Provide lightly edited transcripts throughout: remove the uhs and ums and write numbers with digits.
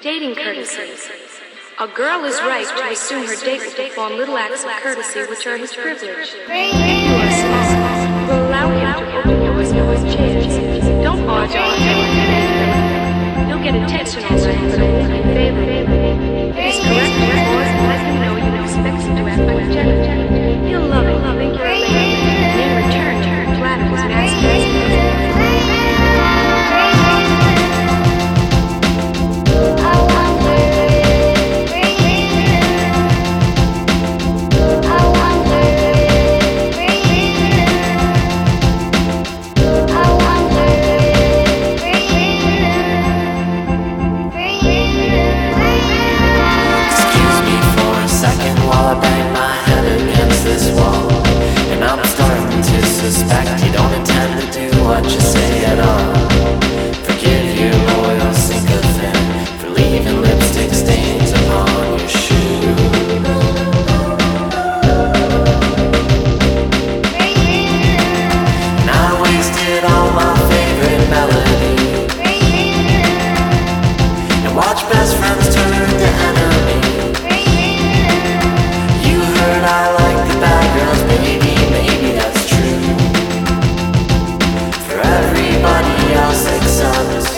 Dating courtesy. A girl is right to assume her date will perform little acts of courtesy which are his privilege. If you are small, will allow him to open doors and with chairs. Don't barge on him. You'll get attention all right, but it won't be favorable. It is correct to pause and let him know you expect him to act like a gentleman. He'll love it, think you're a lady, and in return, flatter his master. Suspect you don't intend to do what you say at all. Forgive your loyal sycophant for leaving lipstick stains upon your shoe. And I wasted all my favorite melody and watched best friends turn to enemy. You heard I like the bad girls, baby, maybe that's true. Everybody else except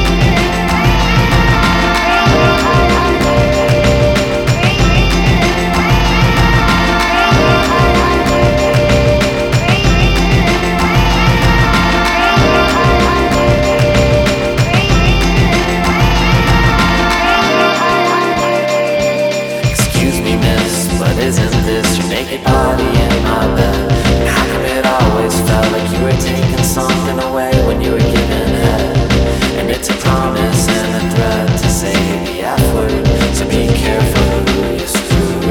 excuse me, miss, but isn't this your naked body in my bed? And how come it always felt like you were taking something away when you were giving head? And it's a promise and a threat to say the F word, so be careful who you screw.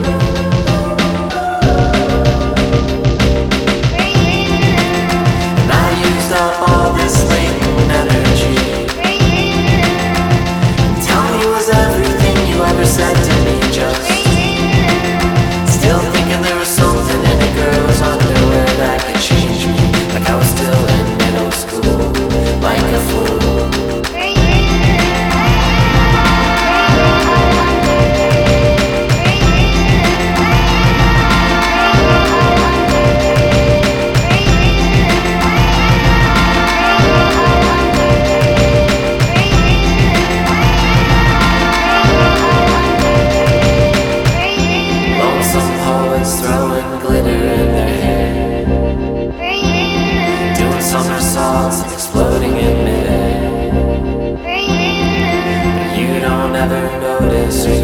And I used up all this latent energy. And tell me, was everything you ever said to me just still thinking there was something in a girl's underwear that could change me? Like I was still in middle school, like a fool. Lonesome poets throwing glitter in their hair, doing somersaults and exploding in midair. But you don't ever notice.